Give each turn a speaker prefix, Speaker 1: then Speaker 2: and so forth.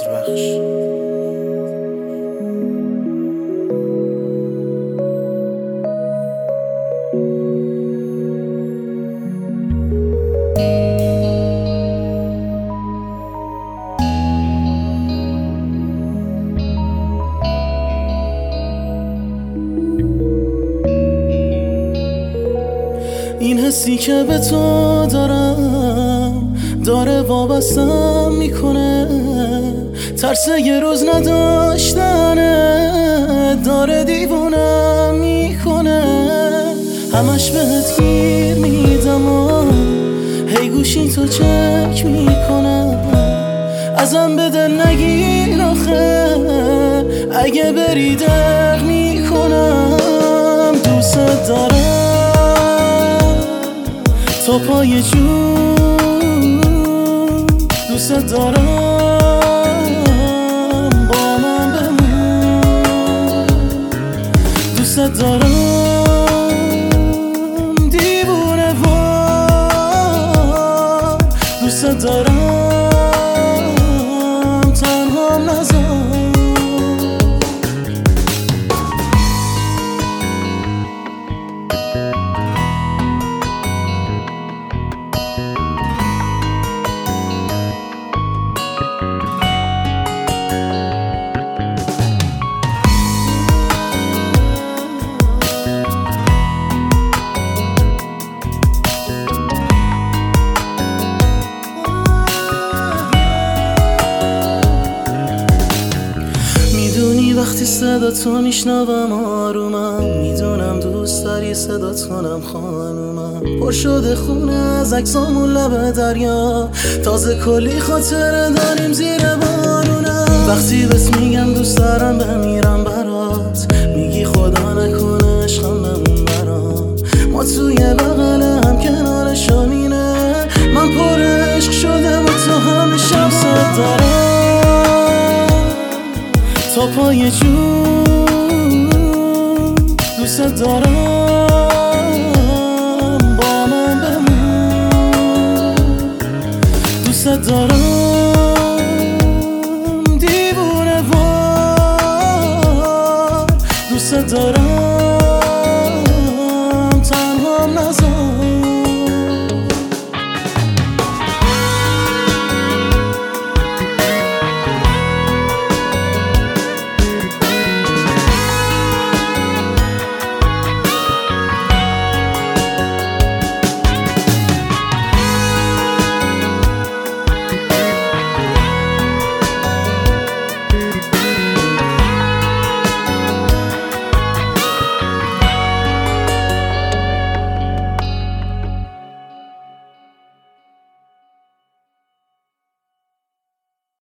Speaker 1: عطربخش. این حسی که به تو دارم داره وابستم میکنه، ترس یه روز نداشتنه داره دیوونم میکنه. همش بهت گیر میدم و هی گوشی تو چک میکنم، ازم به دل نگیر آخه اگه بری دق میکنم. دوست دارم تا پای جون، دوست دارم با من بمون، دوست دارم دیوونه وار، دوست دارم تنهام نذار. وقتی صدا تو میشنوم آرومم، میدونم دوست داری صدات کنم خانومم. پر شده خونه از عکسامون لب دریا، تازه کلی خاطره داریم زیر بارونم. وقتی بهت میگم دوست دارم بمیرم برات، میگی خدا نکنه عشقم بمون برام. ما توی بغل هم کنار شامینه، من پر عشق شده و تو همه شب صد دارم تا پای جون، دوست دارم